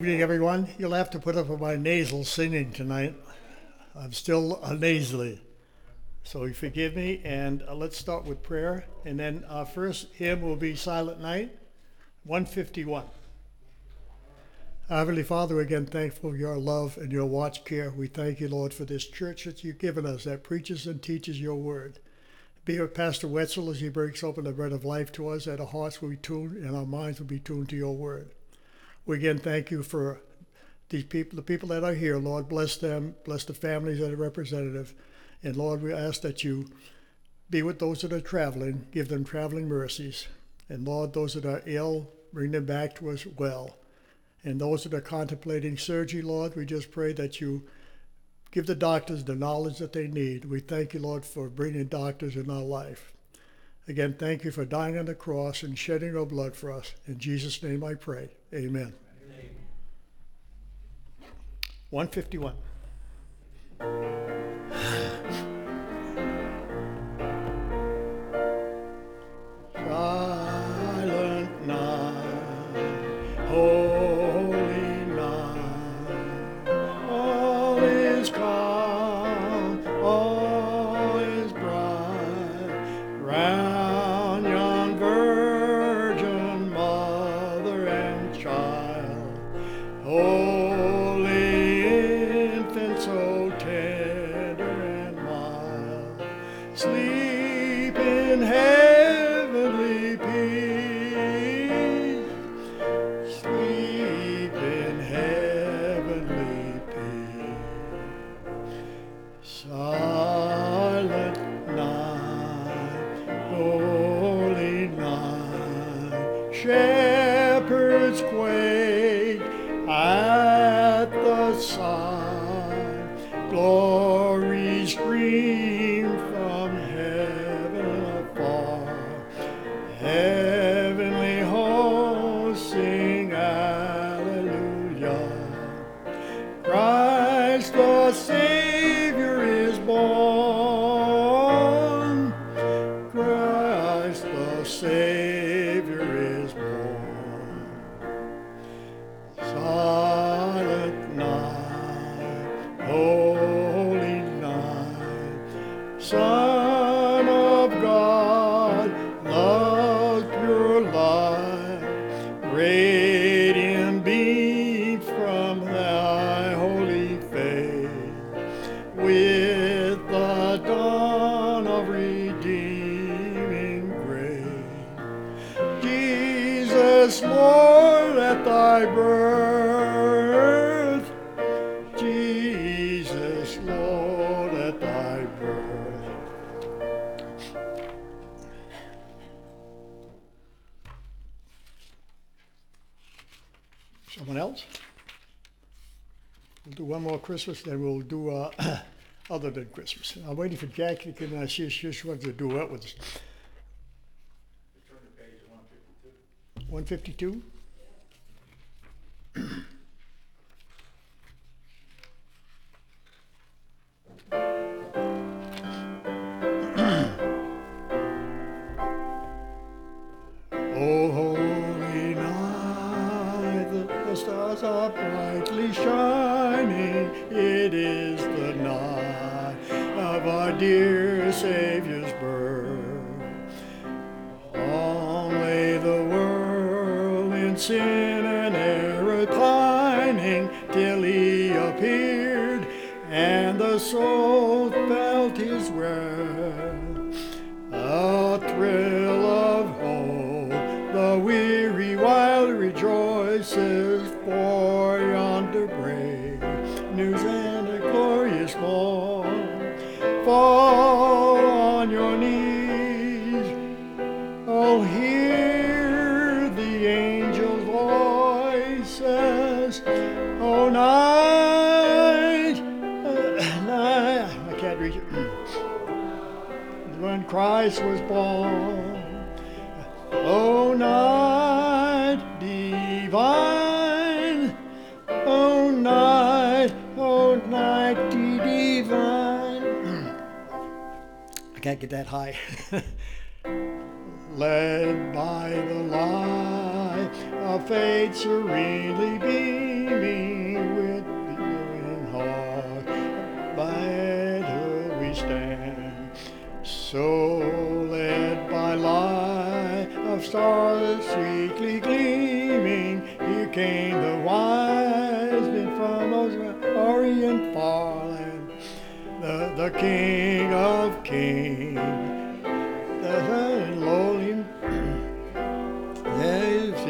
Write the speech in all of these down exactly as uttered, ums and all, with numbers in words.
Good evening, everyone. You'll have to put up with my nasal singing tonight. I'm still uh, nasally, so you forgive me. And uh, let's start with prayer. And then our first hymn will be Silent Night, one fifty-one. Heavenly Father, again, thankful for your love and your watch care. We thank you, Lord, for this church that you've given us that preaches and teaches your word. Be with Pastor Wetzel as he breaks open the bread of life to us, that our hearts will be tuned and our minds will be tuned to your word. We again thank you for these people, the people that are here. Lord, bless them, bless the families that are representative. And Lord, we ask that you be with those that are traveling, give them traveling mercies. And Lord, those that are ill, bring them back to us well. And those that are contemplating surgery, Lord, we just pray that you give the doctors the knowledge that they need. We thank you, Lord, for bringing doctors in our life. Again, thank you for dying on the cross and shedding your blood for us. In Jesus' name I pray. Amen. Amen. one fifty-one. Silent night, holy night, all is calm, all is bright, round yon virgin mother and child, holy infant so tender and mild, sleep in heavenly peace, sleep in heavenly peace. Silent night, holy night, shepherds quake at the sign, glory stream from heaven afar, heavenly hosts sing hallelujah, Christ the Savior is born, Christ the Savior is born. Silent night, holy night, Son of God, love pure light, radiant beam from thy holy face, with the dawn of redeeming grace. Jesus, Lord, at thy birth, Jesus, Lord, at thy birth. Someone else? We'll do one more Christmas, then we'll do uh, other than Christmas. I'm waiting for Jackie. Can I see if she just wants to duet with us? Turn to page one fifty-two. one fifty-two? Oh, holy night, the, the stars are brightly shining. It is the night of our dear Savior's birth. Long lay the world in sin and error pining, till he appeared, and the soul felt his wrath. A thrill of hope, the weary while rejoices, for yonder brave news and a glorious morn. Fall on your knees, oh, hear the angel voices. Oh, night, uh, night, I can't reach it. When Christ was born, oh, night divine, oh, night, oh, night divine. I can't get that high. Led by the light of faith serenely beaming, stars sweetly gleaming, here came the wise men from those Orient far land, the, the King of Kings, the lowly, yes,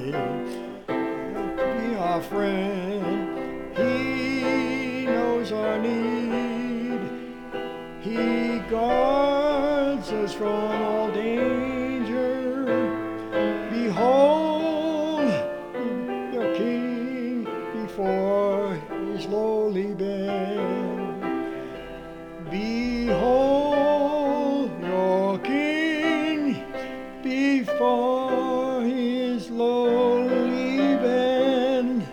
be our friend, he knows our need, he guards us from all danger. Behold your King before his lowly bed. Behold your King before his lowly bed.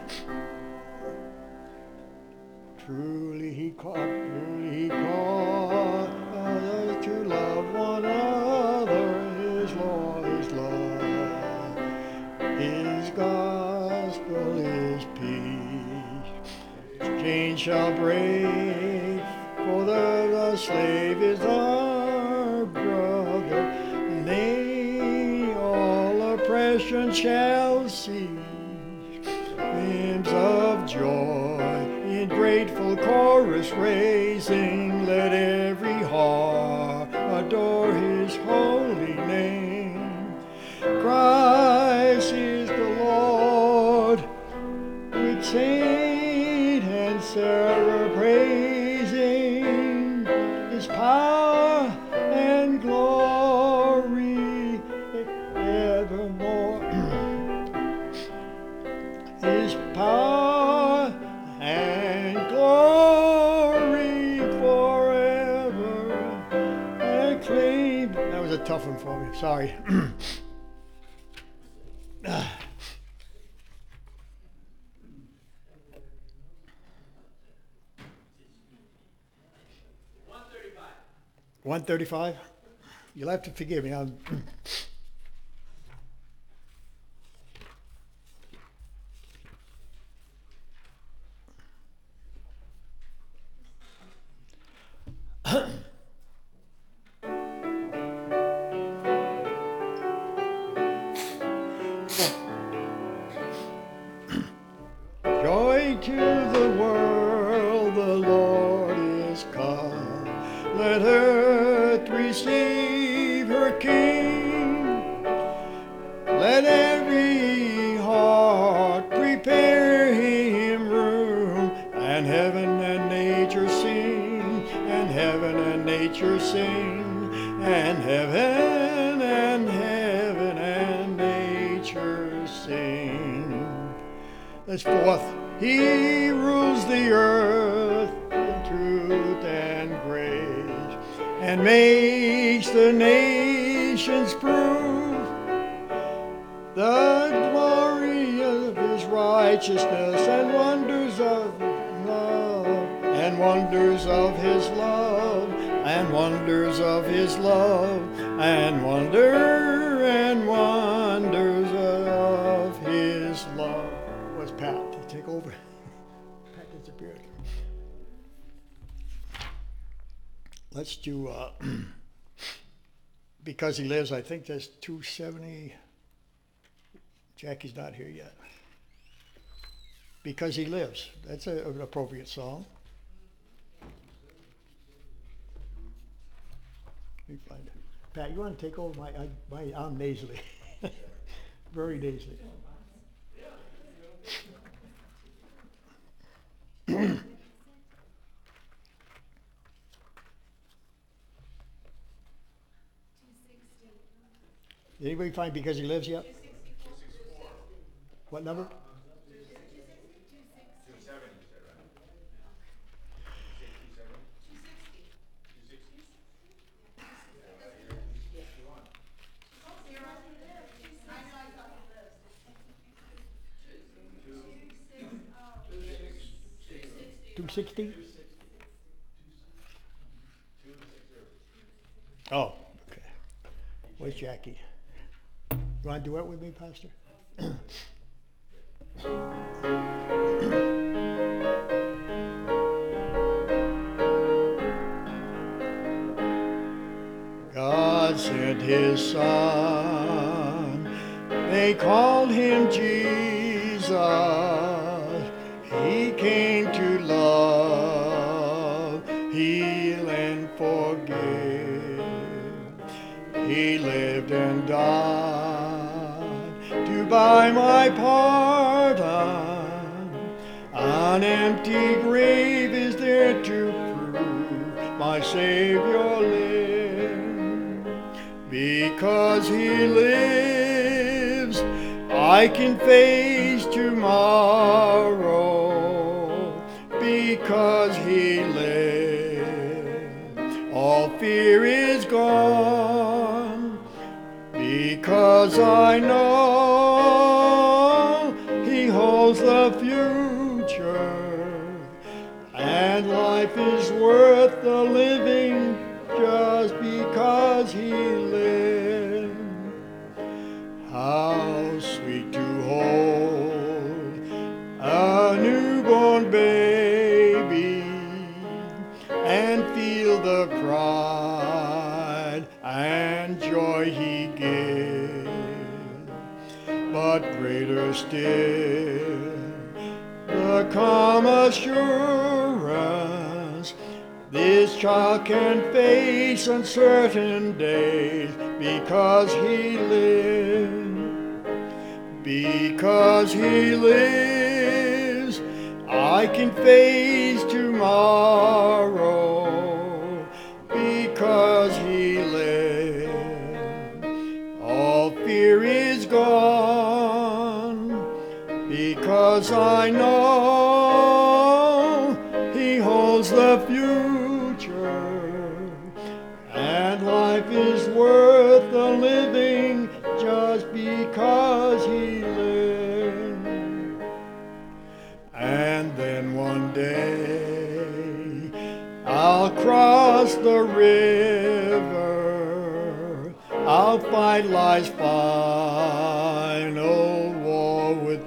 Truly he called, truly he called us to love one another. His law is love, his gospel is peace. Chains shall break, for the, the slave is our brother, and they all oppression shall cease. Hymns of joy in grateful chorus raising, let every heart adore his holy name. Christ is the Lord, with saint and Sarah praising his power and glory evermore. His power and glory forever acclaimed. That was a tough one for me, sorry. one thirty-five? You'll have to forgive me. I'm Joy to the world, the Lord is come. Let earth receive her King. Let every heart prepare him room, and heaven and nature sing, and heaven and nature sing, and heaven and heaven and nature sing. Henceforth he rules the earth in truth and grace, and makes the nations prove the glory of his righteousness, and wonders of love, and wonders of his love, and wonders of his love, and wonder and wonders of his love. What's Pat? Did he take over? Pat disappeared. Let's do, uh, Because He Lives, I think that's two seventy. Jackie's not here yet. Because He Lives. That's a, an appropriate song. Let me find it. Pat, you want to take over my, I, my I'm nasally. Very nasally. Did anybody find Because He Lives yet? What number? two sixty? Oh, okay. Where's Jackie? You want to duet with me, Pastor? God sent His Son called him Jesus. He came to love, heal, and forgive. He lived and died to buy my pardon. An empty grave is there to prove my Savior lives. Because he lives, I can face tomorrow. Because he lives, all fear is gone. Because I know he holds the future, and life is worth the living just because he lived. How sweet to hold a newborn baby and feel the pride and joy he gives. But greater still, the calm assurance this child can face uncertain days because he lives. Because he lives, I can face tomorrow. Because he lives, all fear is gone. Because I know he holds the future, and life is worth the living just because he lived. And then one day I'll cross the river, I'll fight life's final war with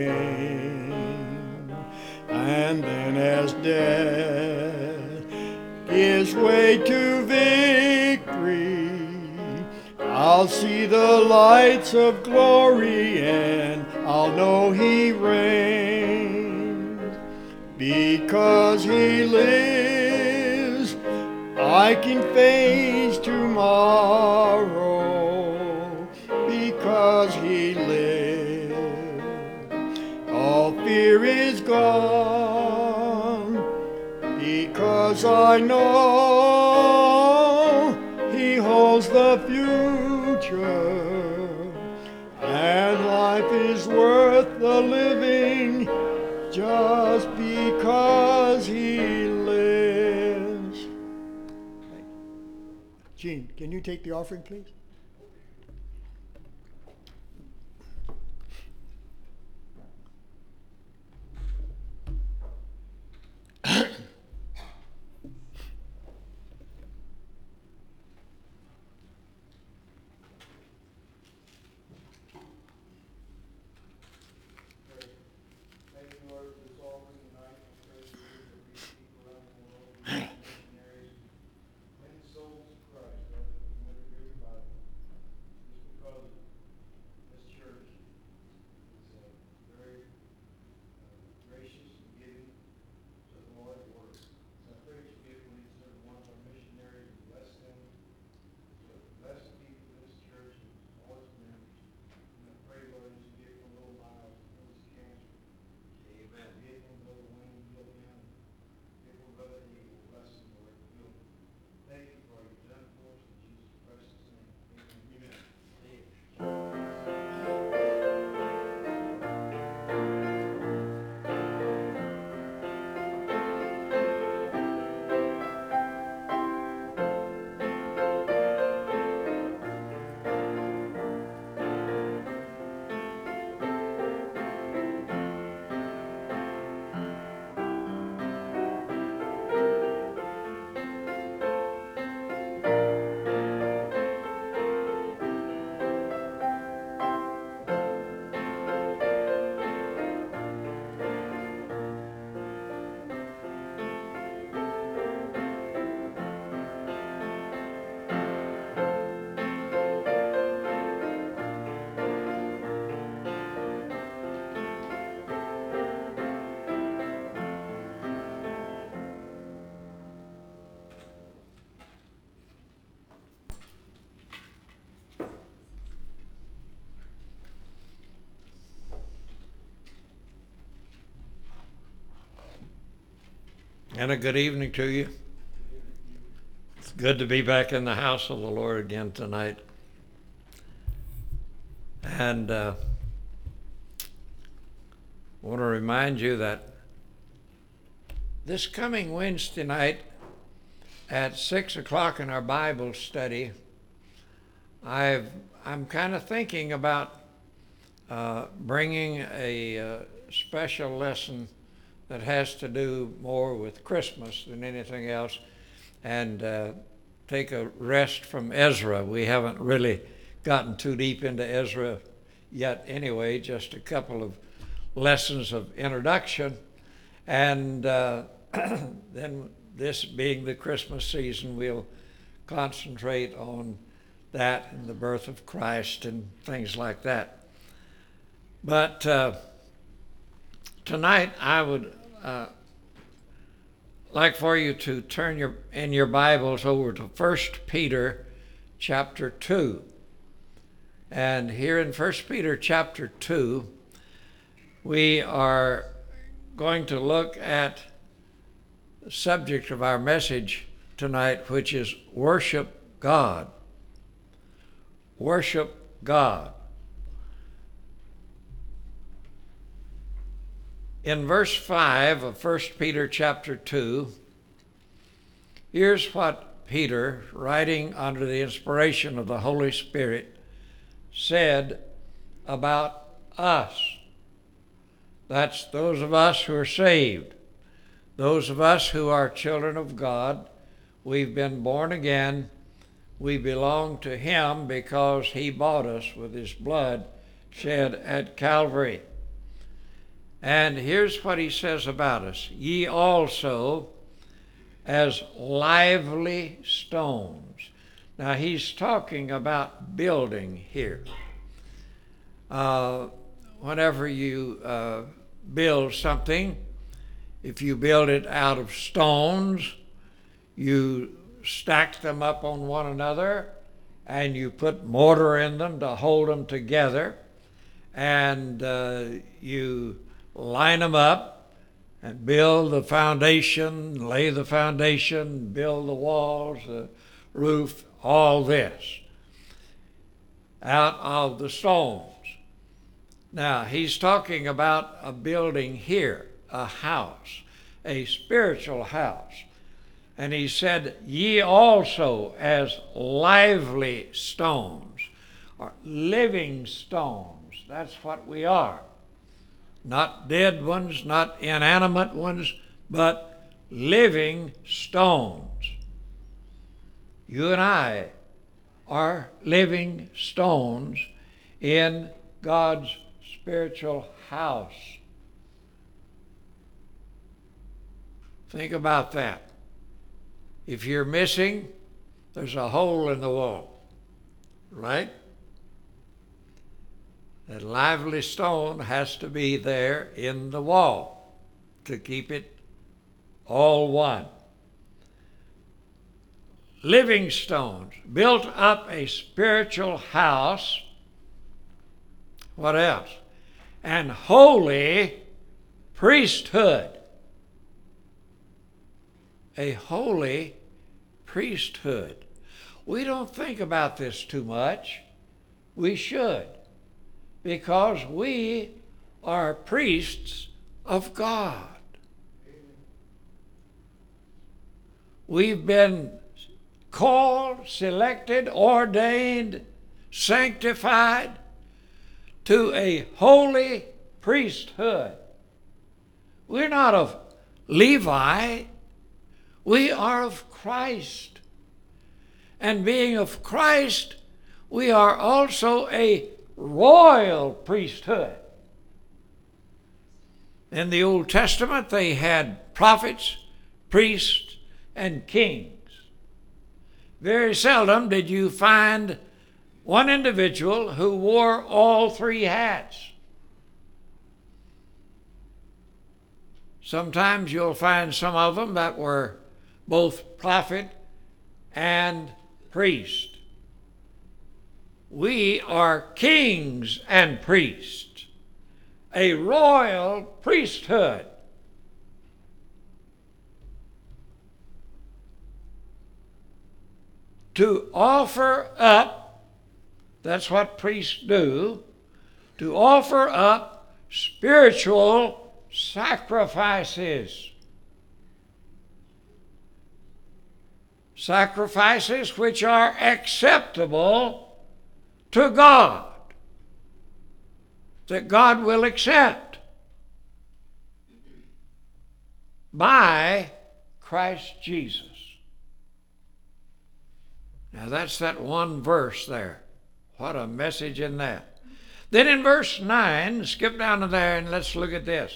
pain. And then as death gives way to victory, I'll see the lights of glory and I'll know he reigns. Because he lives, I can face tomorrow. Because he lives, all fear is gone. Because I know he holds the future, and life is worth the living just because he lives. Gene, can you take the offering, please? Thank you, Lord, for this offering tonight. I pray for you to reach people around the world, missionaries, win souls to Christ, Lord, and everybody. And a good evening to you. It's good to be back in the house of the Lord again tonight. And uh, I want to remind you that this coming Wednesday night at six o'clock in our Bible study, I've, I'm kind of thinking about uh, bringing a uh, special lesson that has to do more with Christmas than anything else, and uh, take a rest from Ezra. We haven't really gotten too deep into Ezra yet anyway, just a couple of lessons of introduction. And uh, then this being the Christmas season, we'll concentrate on that and the birth of Christ and things like that. But uh, tonight I would uh, like for you to turn your in your Bibles over to First Peter chapter two. And here in First Peter chapter two, we are going to look at the subject of our message tonight, which is worship God. Worship God. In verse five of First Peter chapter two, here's what Peter, writing under the inspiration of the Holy Spirit, said about us. That's those of us who are saved, those of us who are children of God. We've been born again. We belong to Him because He bought us with His blood shed at Calvary. And here's what he says about us. Ye also as lively stones. Now he's talking about building here. Uh, whenever you uh, build something, if you build it out of stones, you stack them up on one another and you put mortar in them to hold them together, and uh, you line them up and build the foundation, lay the foundation, build the walls, the roof, all this out of the stones. Now, he's talking about a building here, a house, a spiritual house. And he said, ye also as lively stones, or living stones. That's what we are. Not dead ones, not inanimate ones, but living stones. You and I are living stones in God's spiritual house. Think about that. If you're missing, there's a hole in the wall, right? That lively stone has to be there in the wall to keep it all one. Living stones, built up a spiritual house. What else? And holy priesthood. A holy priesthood. We don't think about this too much. We should, because we are priests of God. We've been called, selected, ordained, sanctified to a holy priesthood. We're not of Levi. We are of Christ. And being of Christ, we are also a royal priesthood. In the Old Testament, they had prophets, priests, and kings. Very seldom did you find one individual who wore all three hats. Sometimes you'll find some of them that were both prophet and priest. We are kings and priests, a royal priesthood. to offer up, that's what priests do, to offer up spiritual sacrifices. Sacrifices which are acceptable to God, that God will accept by Christ Jesus. Now that's that one verse there. What a message in that. Then in verse nine, skip down to there and let's look at this.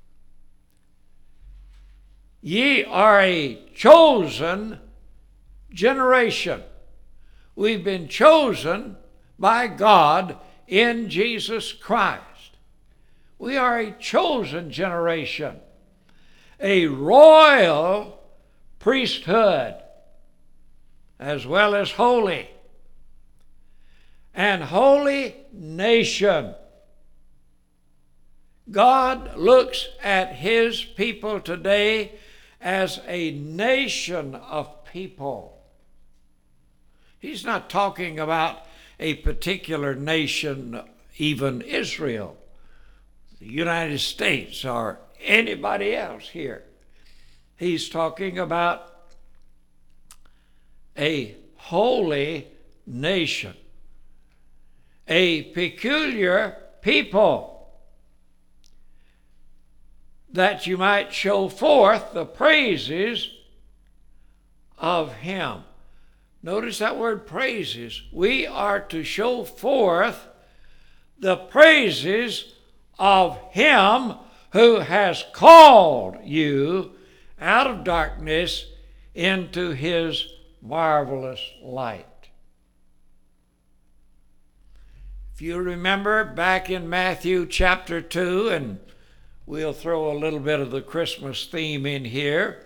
Ye are a chosen generation. We've been chosen by God in Jesus Christ. We are a chosen generation, a royal priesthood, as well as holy, and holy nation. God looks at his people today as a nation of people. He's not talking about a particular nation, even Israel, the United States, or anybody else here. He's talking about a holy nation, a peculiar people, that you might show forth the praises of him. Notice that word praises. We are to show forth the praises of him who has called you out of darkness into his marvelous light. If you remember back in Matthew chapter two, and we'll throw a little bit of the Christmas theme in here,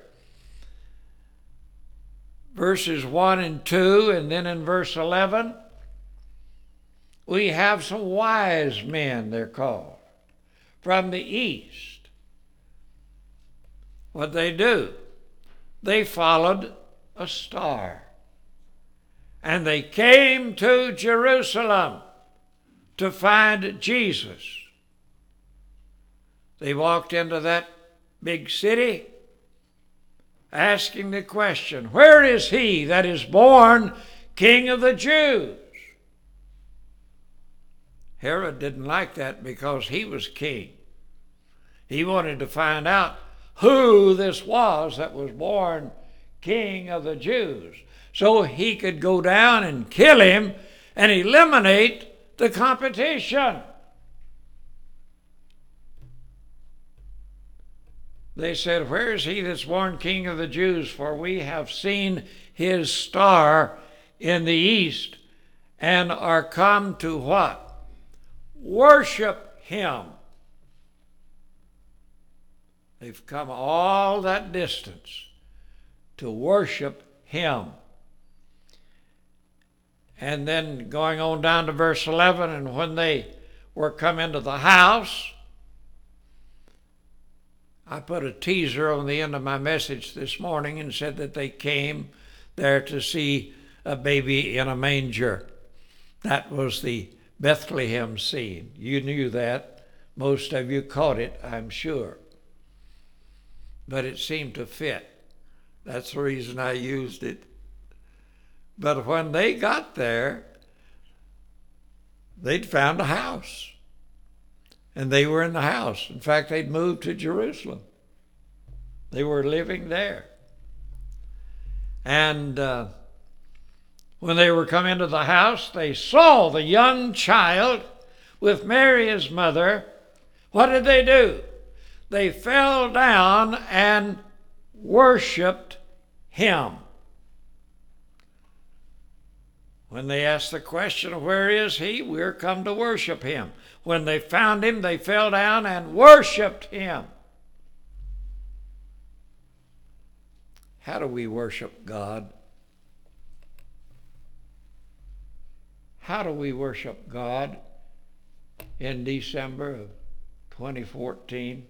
verses one and two, and then in verse eleven, we have some wise men, they're called, from the east. What they do? They followed a star. And they came to Jerusalem to find Jesus. They walked into that big city asking the question, where is he that is born King of the Jews? Herod didn't like that because he was king. He wanted to find out who this was that was born King of the Jews, so he could go down and kill him and eliminate the competition. They said, where is he that's born King of the Jews? For we have seen his star in the east and are come to what? Worship him. They've come all that distance to worship him. And then going on down to verse eleven, and when they were come into the house, I put a teaser on the end of my message this morning and said that they came there to see a baby in a manger. That was the Bethlehem scene. You knew that. Most of you caught it, I'm sure. But it seemed to fit. That's the reason I used it. But when they got there, they'd found a house. And they were in the house. In fact, they'd moved to Jerusalem. They were living there. And uh, when they were come into the house, they saw the young child with Mary his mother. What did they do? They fell down and worshiped him. When they asked the question, where is he? We're come to worship him. When they found him, they fell down and worshiped him. How do we worship God? How do we worship God in December of twenty fourteen?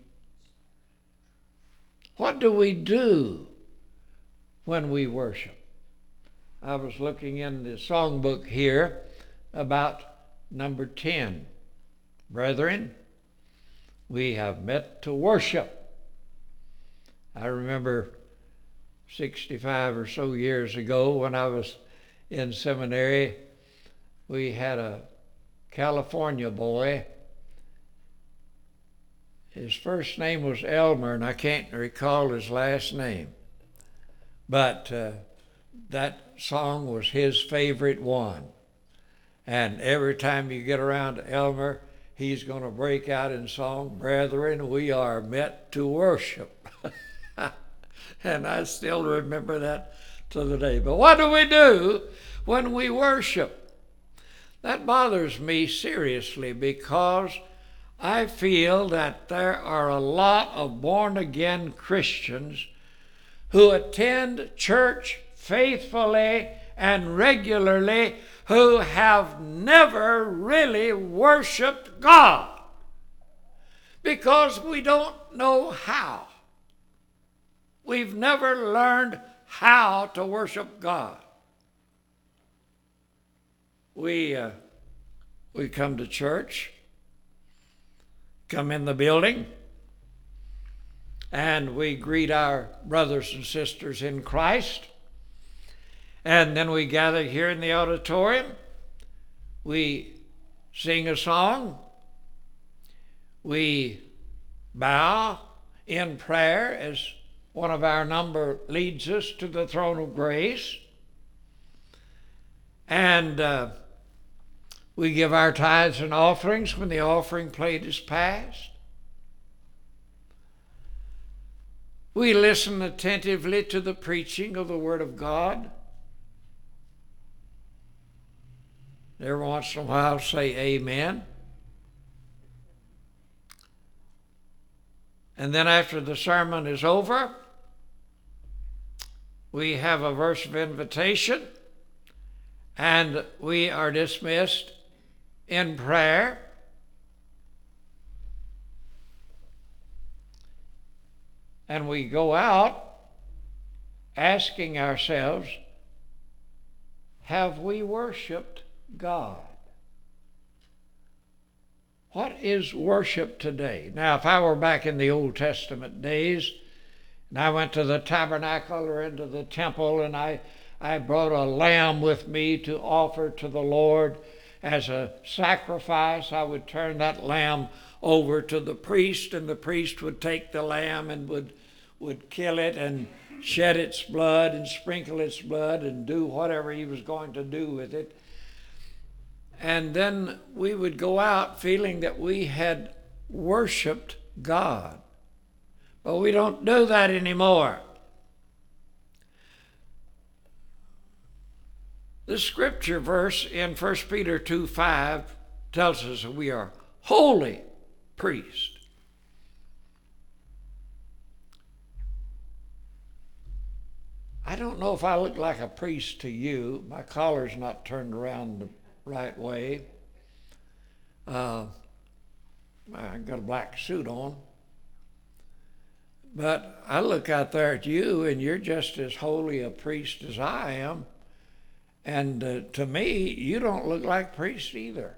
What do we do when we worship? I was looking in the songbook here about number ten. Brethren, we have met to worship. I remember sixty-five or so years ago when I was in seminary, we had a California boy. His first name was Elmer, and I can't recall his last name. But uh, that song was his favorite one. And every time you get around to Elmer, he's going to break out in song, "Brethren, we are met to worship." And I still remember that to the day. But what do we do when we worship? That bothers me seriously, because I feel that there are a lot of born-again Christians who attend church faithfully and regularly who have never really worshiped God because we don't know how. We've never learned how to worship God. We, uh, we come to church, come in the building, and we greet our brothers and sisters in Christ. And then we gather here in the auditorium. We sing a song. We bow in prayer as one of our number leads us to the throne of grace. And uh, we give our tithes and offerings when the offering plate is passed. We listen attentively to the preaching of the Word of God. Every once in a while say amen. And then after the sermon is over, we have a verse of invitation, and we are dismissed in prayer. And we go out asking ourselves, have we worshiped God? What is worship today? Now, if I were back in the Old Testament days, and I went to the tabernacle or into the temple, and I, I brought a lamb with me to offer to the Lord as a sacrifice, I would turn that lamb over to the priest, and the priest would take the lamb and would, would kill it and shed its blood and sprinkle its blood and do whatever he was going to do with it. And then we would go out feeling that we had worshiped God. But we don't do that anymore. The scripture verse in First Peter two five tells us that we are holy priests. I don't know if I look like a priest to you. My collar's not turned around the right way. Uh, I got a black suit on. But I look out there at you, and you're just as holy a priest as I am. And uh, to me, you don't look like a priest either.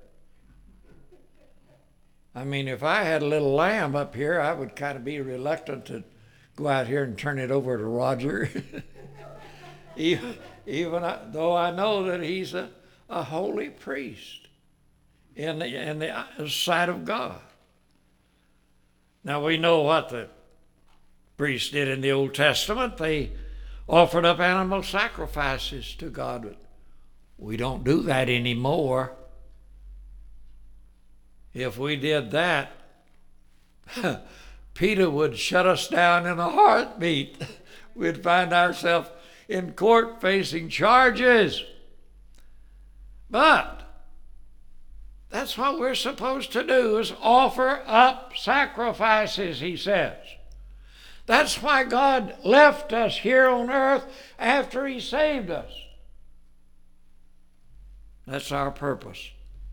I mean, if I had a little lamb up here, I would kind of be reluctant to go out here and turn it over to Roger. even even though I know that he's a, a holy priest in the, in the sight of God. Now, we know what the priests did in the Old Testament. They offered up animal sacrifices to God. But we don't do that anymore. If we did that, Peter would shut us down in a heartbeat. We'd find ourselves in court facing charges. But that's what we're supposed to do, is offer up sacrifices, he says. That's why God left us here on earth after he saved us. That's our purpose.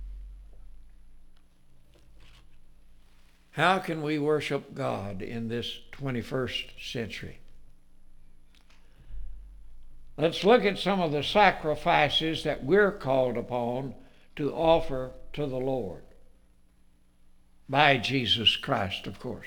How can we worship God in this twenty-first century? Let's look at some of the sacrifices that we're called upon to offer to the Lord. By Jesus Christ, of course.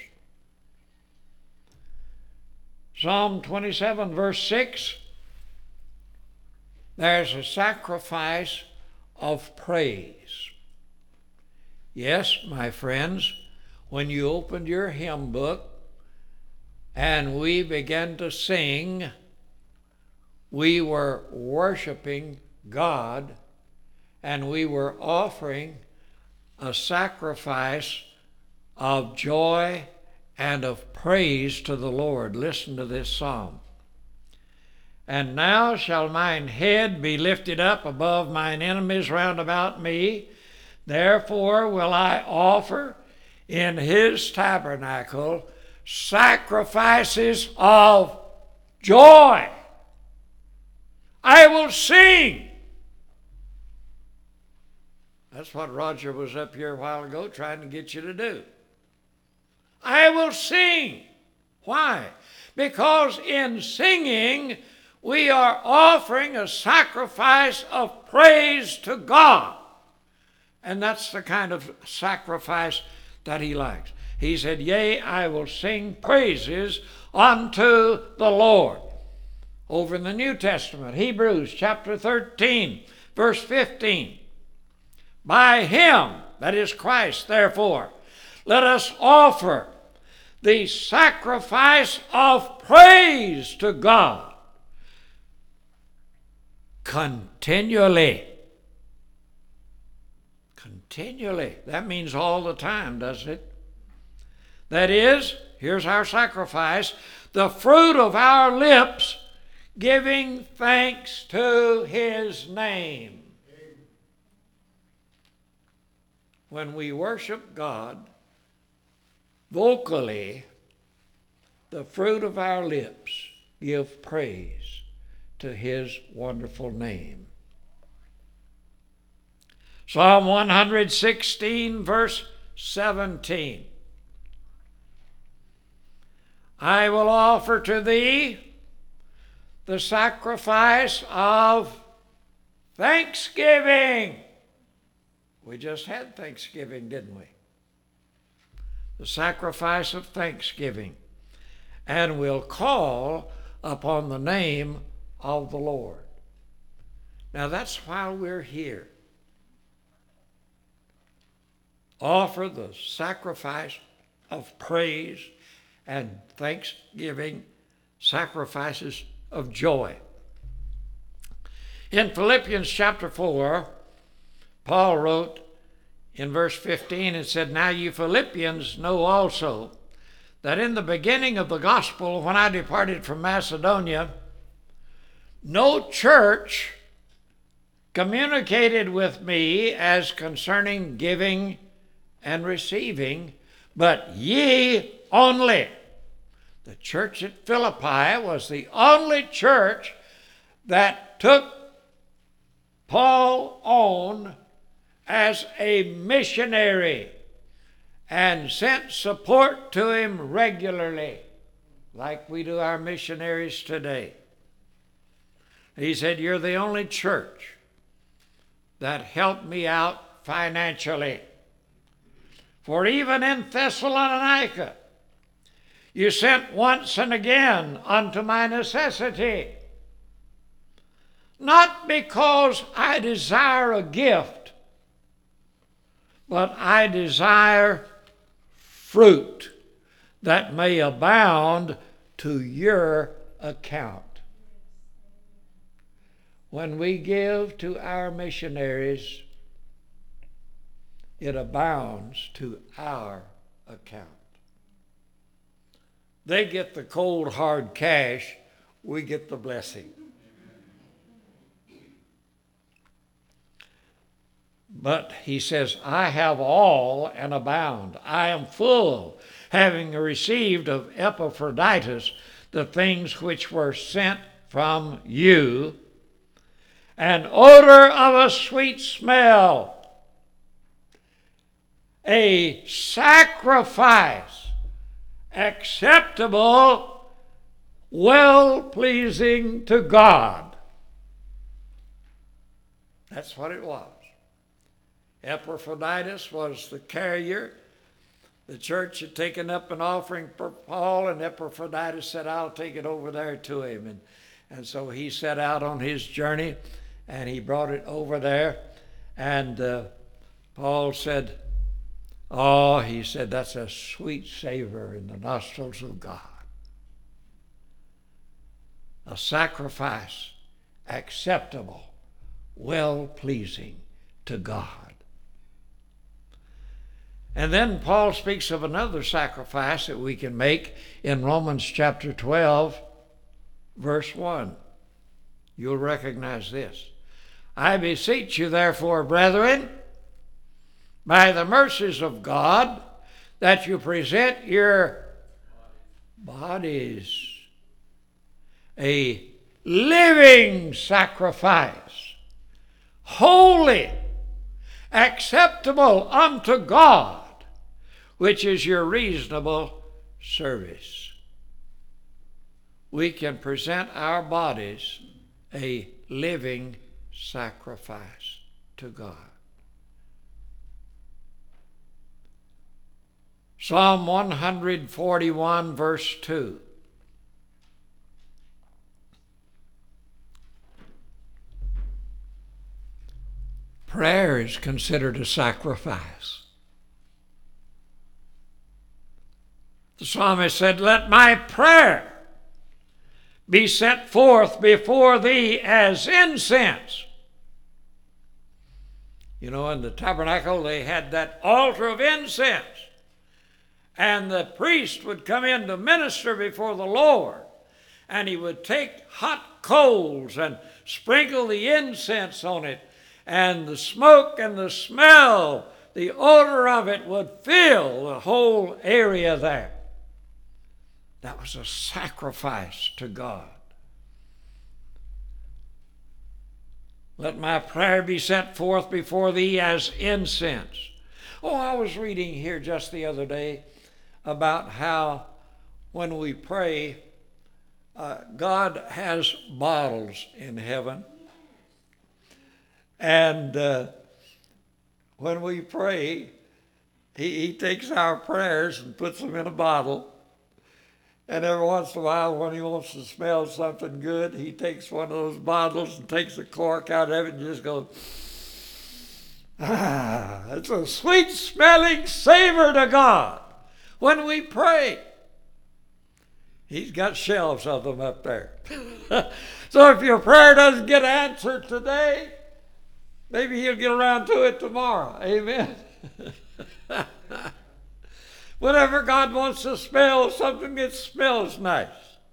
Psalm twenty-seven, verse six. There's a sacrifice of praise. Yes, my friends, when you opened your hymn book and we began to sing, we were worshiping God and we were offering a sacrifice of joy and of praise to the Lord. Listen to this psalm. And now shall mine head be lifted up above mine enemies round about me. Therefore will I offer in his tabernacle sacrifices of joy. I will sing. That's what Roger was up here a while ago trying to get you to do. I will sing. Why? Because in singing, we are offering a sacrifice of praise to God. And that's the kind of sacrifice that he likes. He said, yea, I will sing praises unto the Lord. Over in the New Testament, Hebrews chapter thirteen, verse fifteen. By him, that is Christ, therefore, let us offer the sacrifice of praise to God continually. Continually. That means all the time, doesn't it? That is, here's our sacrifice, the fruit of our lips, giving thanks to his name. When we worship God vocally, the fruit of our lips give praise to his wonderful name. Psalm one sixteen, verse seventeen. I will offer to thee the sacrifice of thanksgiving. We just had Thanksgiving, didn't we? The sacrifice of thanksgiving. And will call upon the name of the Lord. Now that's why we're here. Offer the sacrifice of praise and thanksgiving, sacrifices of joy. In Philippians chapter four, Paul wrote in verse fifteen, it said, now you Philippians know also that in the beginning of the gospel, when I departed from Macedonia, no church communicated with me as concerning giving and receiving, but ye only. The church at Philippi was the only church that took Paul on as a missionary and sent support to him regularly, like we do our missionaries today. He said, you're the only church that helped me out financially. For even in Thessalonica, you sent once and again unto my necessity, not because I desire a gift, but I desire fruit that may abound to your account. When we give to our missionaries, it abounds to our account. They get the cold, hard cash. We get the blessing. But he says, I have all and abound. I am full, having received of Epaphroditus the things which were sent from you, an odor of a sweet smell, a sacrifice acceptable, well-pleasing to God. That's what it was. Epaphroditus was the carrier. The church had taken up an offering for Paul, and Epaphroditus said, I'll take it over there to him. And, and so he set out on his journey, and he brought it over there. And uh, Paul said, oh, he said, that's a sweet savor in the nostrils of God. A sacrifice acceptable, well-pleasing to God. And then Paul speaks of another sacrifice that we can make in Romans chapter twelve, verse one. You'll recognize this. I beseech you, therefore, brethren, by the mercies of God, that you present your bodies a living sacrifice, holy, acceptable unto God, which is your reasonable service. We can present our bodies a living sacrifice to God. Psalm one forty-one, verse two. Prayer is considered a sacrifice. The psalmist said, let my prayer be set forth before thee as incense. You know, in the tabernacle they had that altar of incense. And the priest would come in to minister before the Lord. And he would take hot coals and sprinkle the incense on it. And the smoke and the smell, the odor of it would fill the whole area there. That was a sacrifice to God. Let my prayer be set forth before thee as incense. Oh, I was reading here just the other day about how when we pray, uh, God has bottles in heaven. And uh, when we pray, he, he takes our prayers and puts them in a bottle. And every once in a while, when he wants to smell something good, he takes one of those bottles and takes the cork out of it and just goes, ah, it's a sweet smelling savor to God when we pray. He's got shelves of them up there. So if your prayer doesn't get answered today, maybe he'll get around to it tomorrow. Amen. Whenever God wants to smell something that smells nice.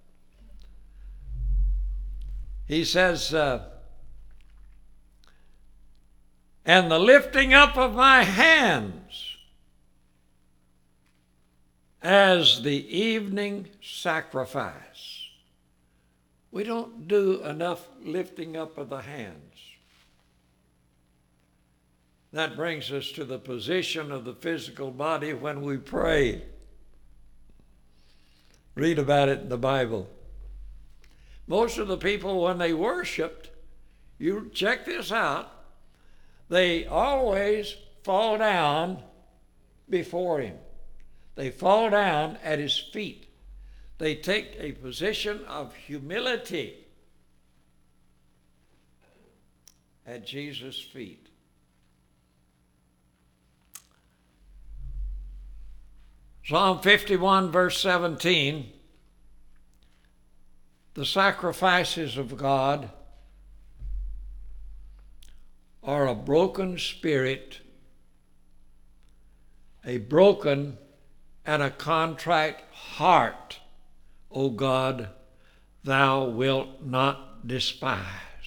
He says, uh, and the lifting up of my hands as the evening sacrifice. We don't do enough lifting up of the hands. That brings us to the position of the physical body when we pray. Read about it in the Bible. Most of the people, when they worshiped, you check this out, they always fall down before him. They fall down at his feet. They take a position of humility at Jesus' feet. Psalm fifty-one, verse seventeen, the sacrifices of God are a broken spirit, a broken and a contrite heart, O God, thou wilt not despise.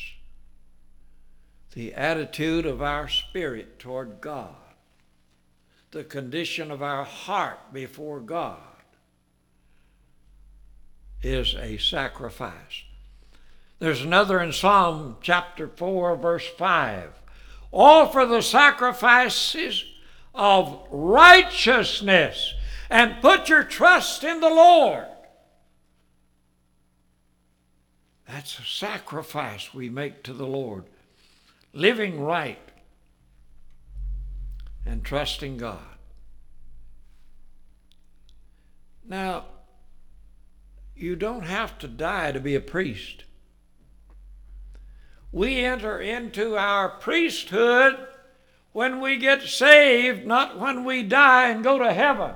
The attitude of our spirit toward God, the condition of our heart before God, is a sacrifice. There's another in Psalm chapter four, verse five. Offer the sacrifices of righteousness and put your trust in the Lord. That's a sacrifice we make to the Lord. living right, and trusting God. Now, you don't have to die to be a priest. We enter into our priesthood when we get saved, not when we die and go to heaven.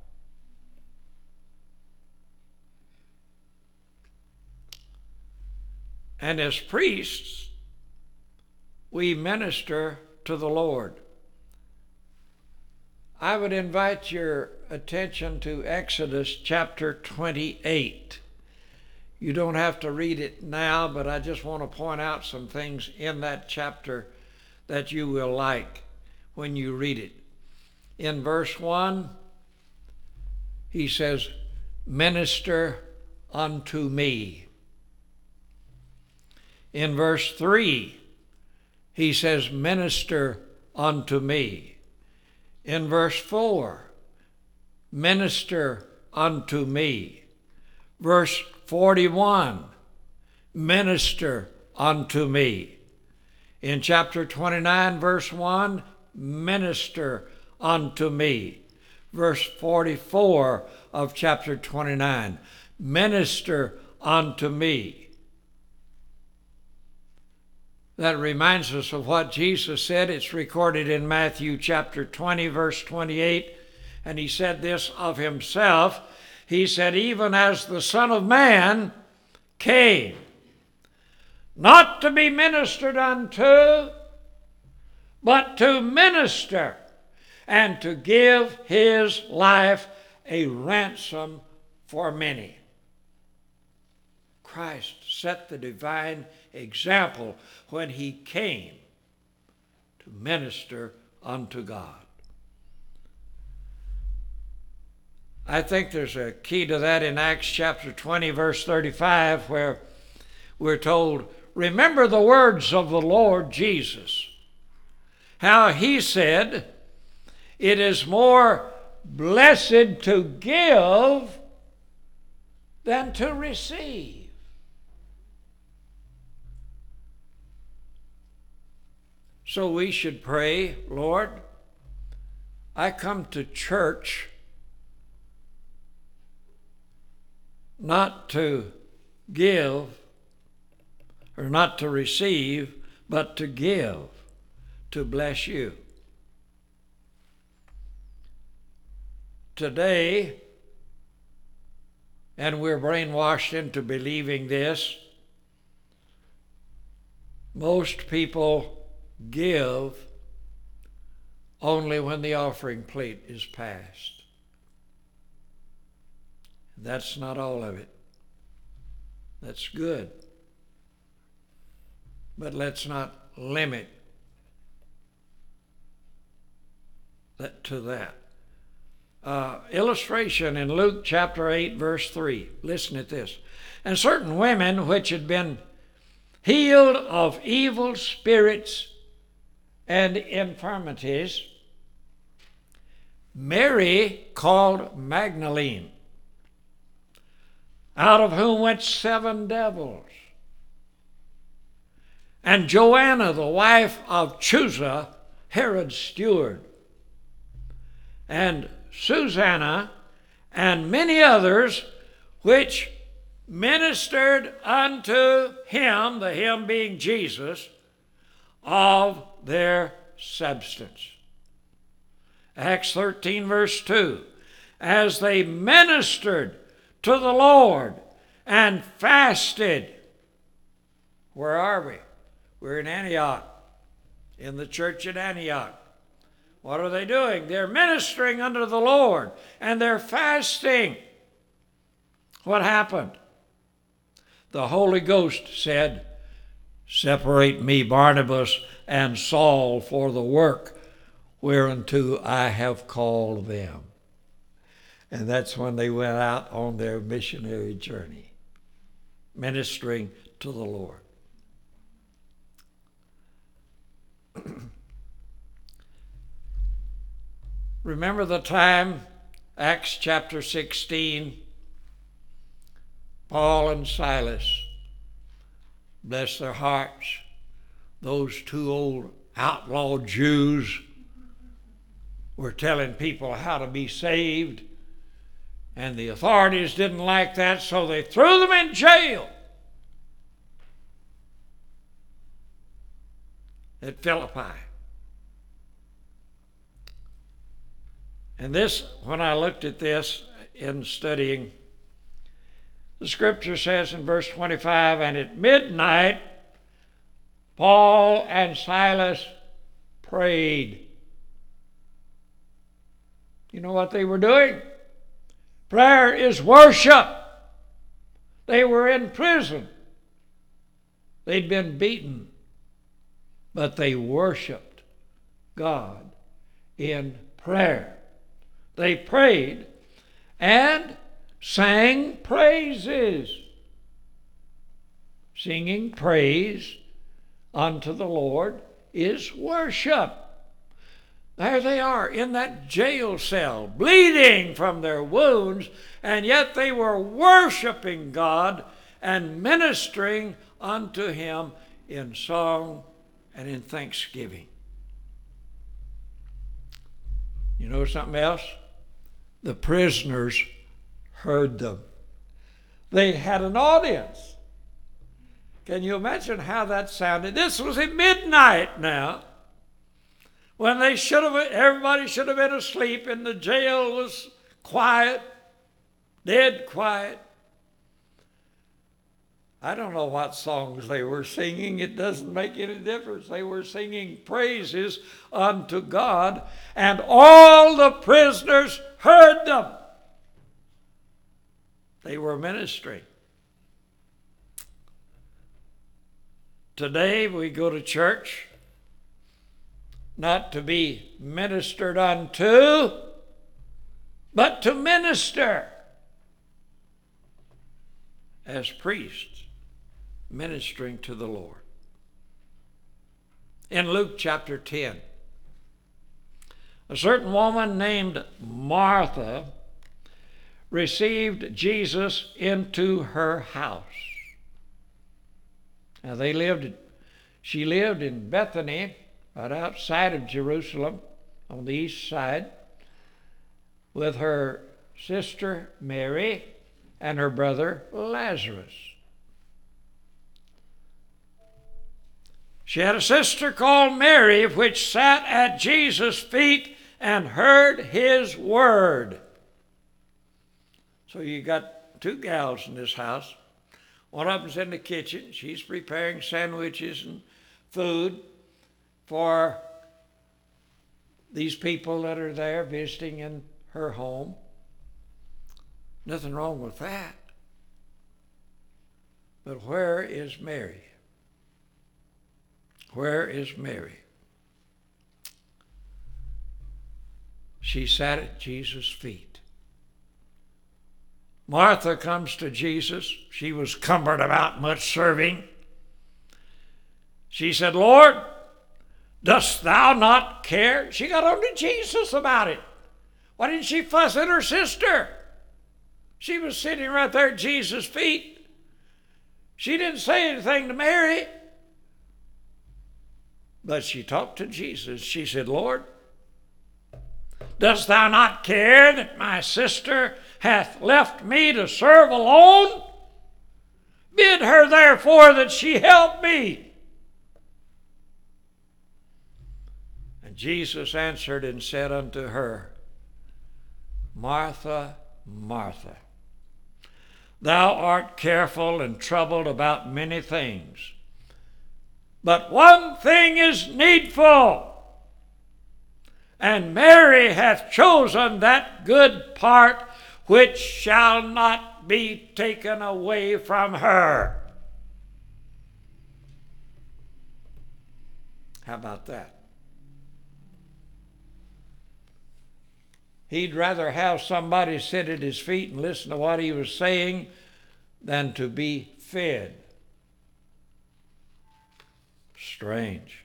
And as priests, we minister to the Lord. I would invite your attention to Exodus chapter twenty-eight. You don't have to read it now, but I just want to point out some things in that chapter that you will like when you read it. In verse one, he says, "Minister unto me." In verse three, he says, "Minister unto me." In verse four, "Minister unto me." Verse forty-one, "Minister unto me." In chapter twenty-nine, verse one, "Minister unto me." Verse forty-four of chapter twenty-nine, "Minister unto me." That reminds us of what Jesus said. It's recorded in Matthew chapter twenty, verse twenty-eight. And he said this of himself. He said, "Even as the Son of Man came, not to be ministered unto, but to minister, and to give his life a ransom for many." Christ set the divine example when he came to minister unto God. I think there's a key to that in Acts chapter twenty, verse thirty-five, where we're told, "Remember the words of the Lord Jesus, how he said, it is more blessed to give than to receive." So we should pray, "Lord, I come to church not to give or not to receive, but to give, to bless you." Today, and we're brainwashed into believing this, most people give only when the offering plate is passed. That's not all of it. That's good. But let's not limit that to that. Uh, illustration in Luke chapter eight, verse three. Listen at this. "And certain women which had been healed of evil spirits and infirmities, Mary called Magdalene, out of whom went seven devils, and Joanna, the wife of Chuza, Herod's steward, and Susanna, and many others, which ministered unto him," the him being Jesus, "of their substance." Acts thirteen, verse two, "As they ministered to the Lord and fasted." Where are we? We're in Antioch, in the church at Antioch. What are they doing? They're ministering unto the Lord, and they're fasting. What happened? The Holy Ghost said, "Separate me, Barnabas, and Saul for the work whereunto I have called them." And that's when they went out on their missionary journey, ministering to the Lord. Remember the time, Acts chapter sixteen, Paul and Silas, bless their hearts, those two old outlaw Jews were telling people how to be saved, and the authorities didn't like that, so they threw them in jail at Philippi. And this, when I looked at this in studying, the scripture says in verse twenty-five, and at midnight Paul and Silas prayed. You know what they were doing? Prayer is worship. They were in prison. They'd been beaten, but they worshiped God in prayer. They prayed and sang praises. Singing praise unto the Lord is worship. There they are in that jail cell, bleeding from their wounds, and yet they were worshiping God and ministering unto Him in song and in thanksgiving. You know something else? The prisoners heard them. They had an audience. Can you imagine how that sounded? This was at midnight now, when they should have, everybody should have been asleep, and the jail was quiet, dead quiet. I don't know what songs they were singing. It doesn't make any difference. They were singing praises unto God, and all the prisoners heard them. They were ministering. Today we go to church not to be ministered unto, but to minister as priests, ministering to the Lord. In Luke chapter ten, a certain woman named Martha received Jesus into her house. Now they lived, she lived in Bethany, right outside of Jerusalem, on the east side, with her sister Mary and her brother Lazarus. She had a sister called Mary, which sat at Jesus' feet and heard his word. So you got two gals in this house. One of them's in the kitchen. She's preparing sandwiches and food for these people that are there visiting in her home. Nothing wrong with that. But where is Mary? Where is Mary? She sat at Jesus' feet. Martha comes to Jesus. She was cumbered about much serving. She said, Lord, dost thou not care? She got on to Jesus about it. Why didn't she fuss at her sister? She was sitting right there at Jesus' feet. She didn't say anything to Mary. But she talked to Jesus. She said, Lord, dost thou not care that my sister hath left me to serve alone? Bid her therefore that she help me. And Jesus answered and said unto her, Martha, Martha, thou art careful and troubled about many things, but one thing is needful, and Mary hath chosen that good part which shall not be taken away from her. How about that? He'd rather have somebody sit at his feet and listen to what he was saying than to be fed. Strange.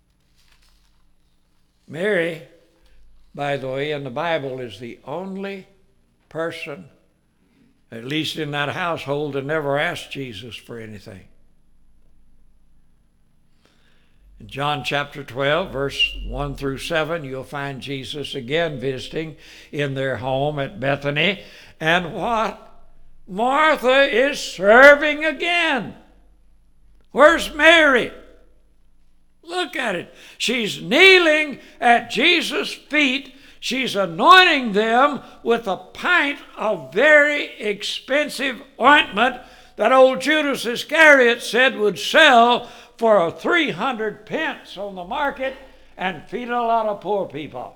Mary, by the way, in the Bible is the only person, at least in that household, that never asked Jesus for anything. In John chapter twelve, verse one through seven, you'll find Jesus again visiting in their home at Bethany. And what? Martha is serving again. Where's Mary? Look at it. She's kneeling at Jesus' feet. She's anointing them with a pint of very expensive ointment that old Judas Iscariot said would sell for three hundred pence on the market and feed a lot of poor people.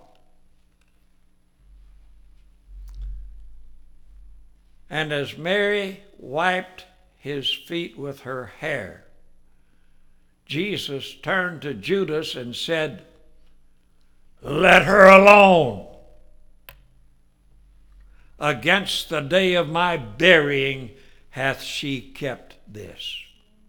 And as Mary wiped his feet with her hair, Jesus turned to Judas and said, "Let her alone. Against the day of my burying hath she kept this."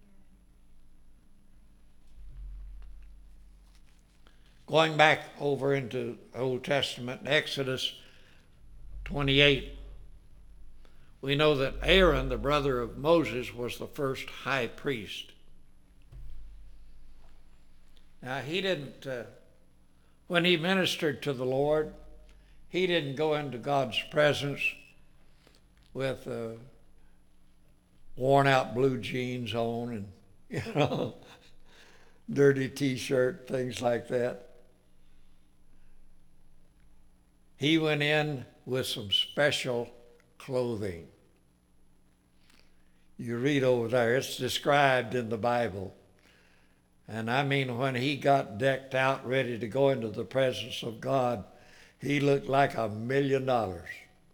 Going back over into Old Testament, Exodus twenty-eight, we know that Aaron, the brother of Moses, was the first high priest. Now, he didn't, uh, when he ministered to the Lord, he didn't go into God's presence with uh, worn out blue jeans on and, you know, dirty t-shirt, things like that. He went in with some special clothing. You read over there, it's described in the Bible. And I mean, when he got decked out, ready to go into the presence of God, he looked like a million dollars.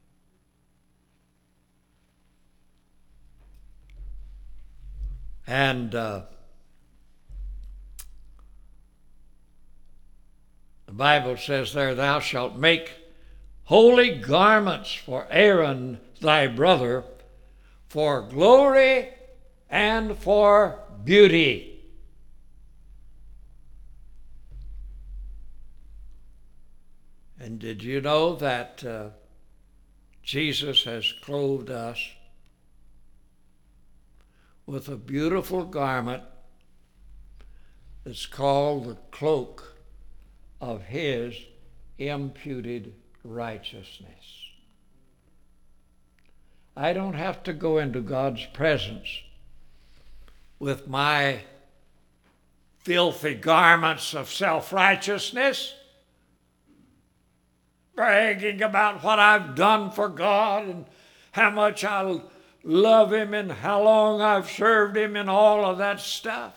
And uh, the Bible says there, "Thou shalt make holy garments for Aaron thy brother, for glory and for beauty." And did you know that uh, Jesus has clothed us with a beautiful garment that's called the cloak of his imputed righteousness? I don't have to go into God's presence with my filthy garments of self-righteousness, bragging about what I've done for God and how much I love Him and how long I've served Him and all of that stuff.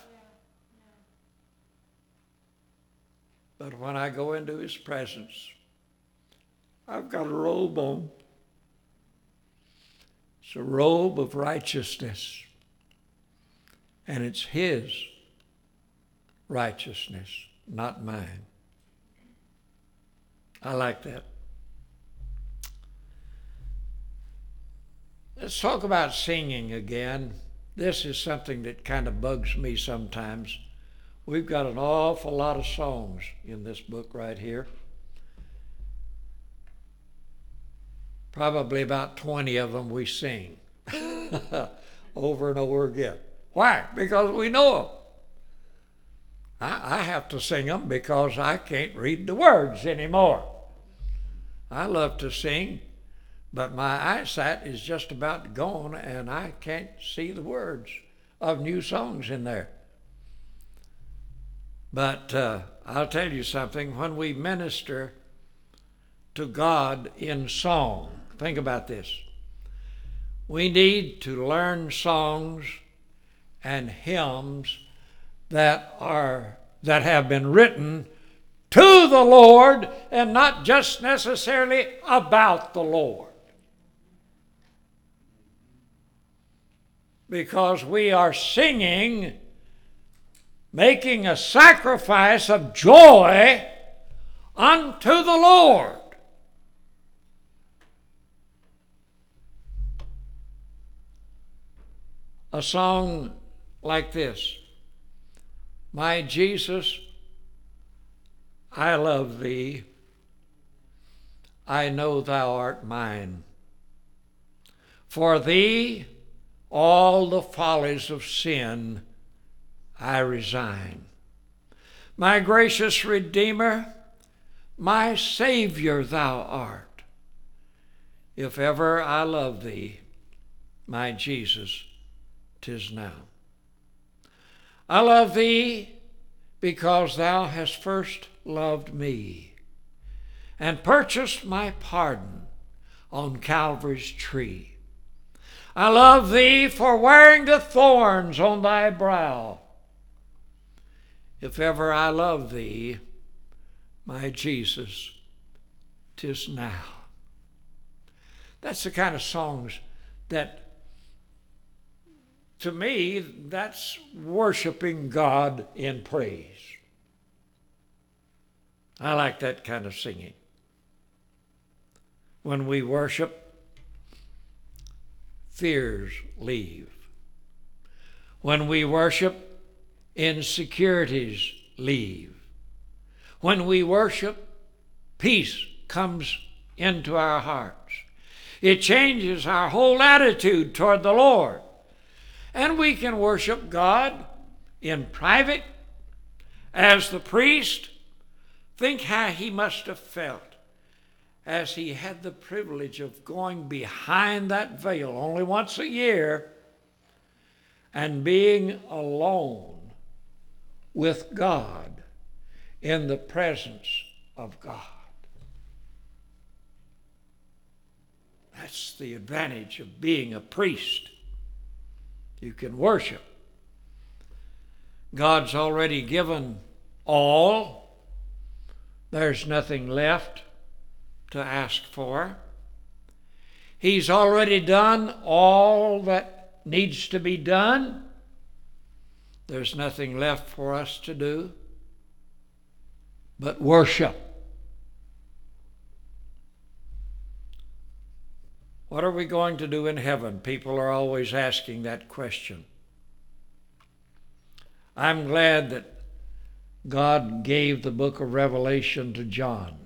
But when I go into His presence, I've got a robe on. It's a robe of righteousness. And it's His righteousness, not mine. I like that. Let's talk about singing again. This is something that kind of bugs me sometimes. We've got an awful lot of songs in this book right here. Probably about twenty of them we sing over and over again. Why? Because we know them. I, I have to sing them because I can't read the words anymore. I love to sing, but my eyesight is just about gone and I can't see the words of new songs in there. But uh, I'll tell you something, when we minister to God in song, think about this. We need to learn songs and hymns that are that have been written to the Lord and not just necessarily about the Lord. Because we are singing, making a sacrifice of joy unto the Lord. A song like this: "My Jesus, I love thee. I know thou art mine. For thee all the follies of sin I resign. my gracious Redeemer, my Savior thou art. If ever I love thee, my Jesus, 'tis now. I love thee because thou hast first loved me and purchased my pardon on Calvary's tree. I love thee for wearing the thorns on thy brow. If ever I love thee, my Jesus, 'tis now. That's the kind of songs that, to me, that's worshiping God in praise. I like that kind of singing. When we worship, fears leave. When we worship, insecurities leave. When we worship, peace comes into our hearts. It changes our whole attitude toward the Lord. And we can worship God in private as the priest. Think how he must have felt as he had the privilege of going behind that veil only once a year and being alone with God in the presence of God. That's the advantage of being a priest. You can worship. God's already given all. There's nothing left to ask for. He's already done all that needs to be done. There's nothing left for us to do but worship. What are we going to do in heaven? People are always asking that question. I'm glad that God gave the book of Revelation to John,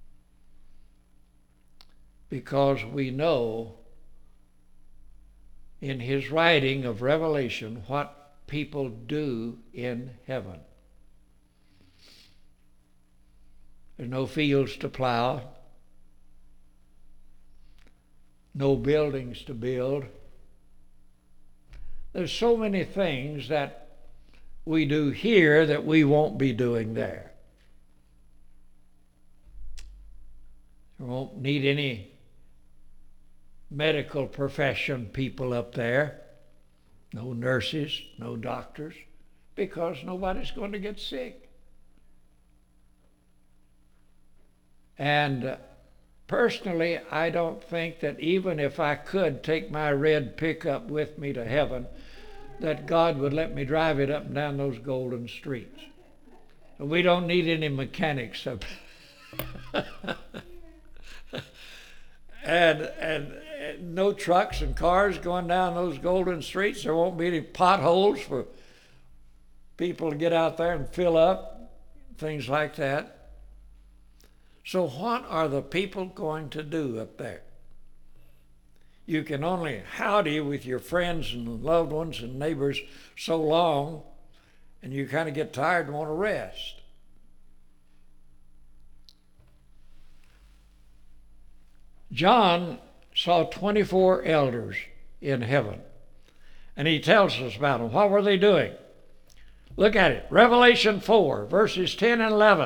because we know in his writing of Revelation what people do in heaven. There's no fields to plow, no buildings to build. There's so many things that we do here that we won't be doing there. We won't need any medical profession people up there. No nurses, no doctors, because nobody's going to get sick. And uh, personally, I don't think that even if I could take my red pickup with me to heaven, that God would let me drive it up and down those golden streets. We don't need any mechanics up and, and and no trucks and cars going down those golden streets. There won't be any potholes for people to get out there and fill up, things like that. So what are the people going to do up there? You can only howdy with your friends and loved ones and neighbors so long, and you kind of get tired and want to rest. John saw twenty-four elders in heaven, and he tells us about them. What were they doing? Look at it. Revelation four, verses ten and eleven.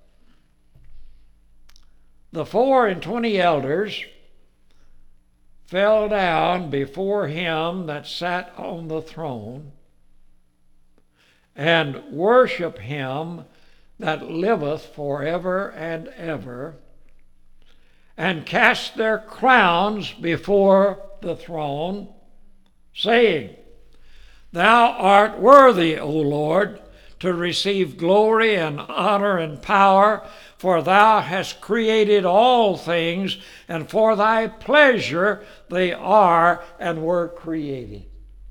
The four and twenty elders fell down before him that sat on the throne, and worship him that liveth forever and ever, and cast their crowns before the throne, saying, Thou art worthy, O Lord, to receive glory and honor and power, for thou hast created all things, and for thy pleasure they are and were created.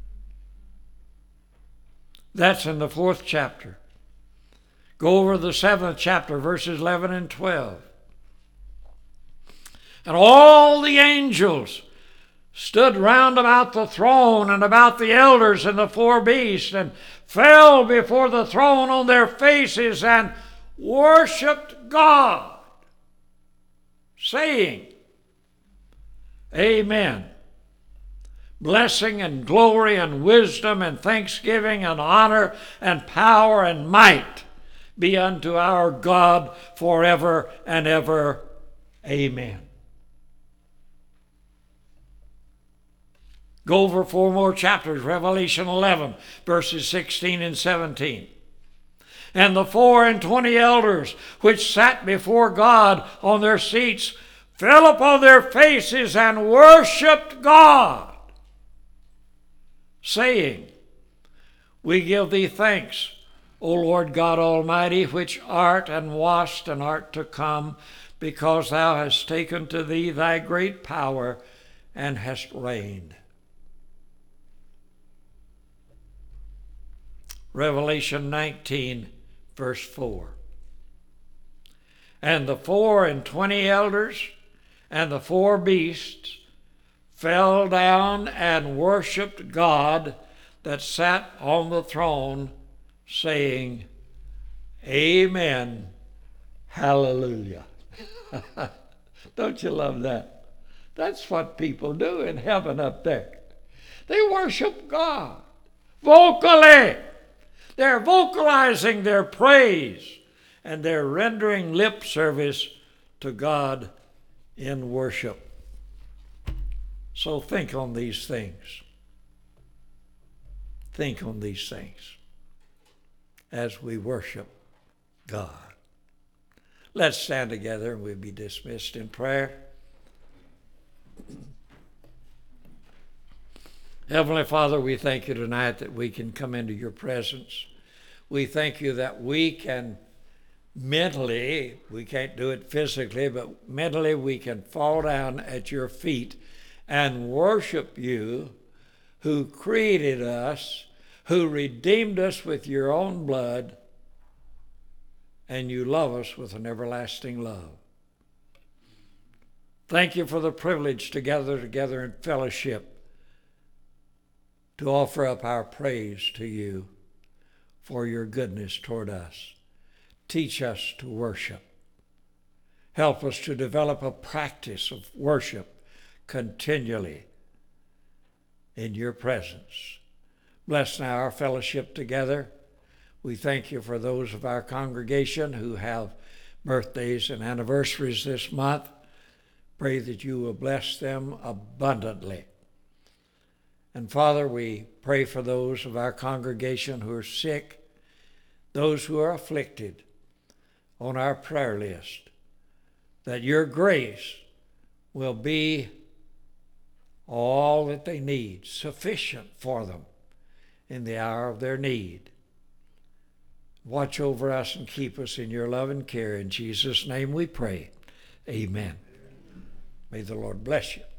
That's in the fourth chapter. Go over the seventh chapter, verses eleven and twelve. And all the angels stood round about the throne and about the elders and the four beasts, and fell before the throne on their faces and worshipped God, saying, Amen. Blessing and glory and wisdom and thanksgiving and honor and power and might be unto our God forever and ever. Amen. Go over four more chapters, Revelation eleven, verses sixteen and seventeen. And the four and twenty elders which sat before God on their seats fell upon their faces and worshipped God, saying, We give thee thanks, O Lord God Almighty, which art and wast and art to come, because thou hast taken to thee thy great power and hast reigned. Revelation nineteen, verse four. And the four and twenty elders and the four beasts fell down and worshipped God that sat on the throne, saying, Amen, hallelujah. Don't you love that? That's what people do in heaven up there. They worship God vocally. They're vocalizing their praise, and they're rendering lip service to God in worship. So think on these things. Think on these things as we worship God. Let's stand together and we'll be dismissed in prayer. Heavenly Father, we thank you tonight that we can come into your presence. We thank you that we can mentally, we can't do it physically, but mentally we can fall down at your feet and worship you, who created us, who redeemed us with your own blood, and you love us with an everlasting love. Thank you for the privilege to gather together in fellowship to offer up our praise to you for your goodness toward us. Teach us to worship. Help us to develop a practice of worship continually in your presence. Bless now our fellowship together. We thank you for those of our congregation who have birthdays and anniversaries this month. Pray that you will bless them abundantly. And Father, we pray for those of our congregation who are sick, those who are afflicted, on our prayer list, that your grace will be all that they need, sufficient for them in the hour of their need. Watch over us and keep us in your love and care. In Jesus' name we pray. Amen. May the Lord bless you.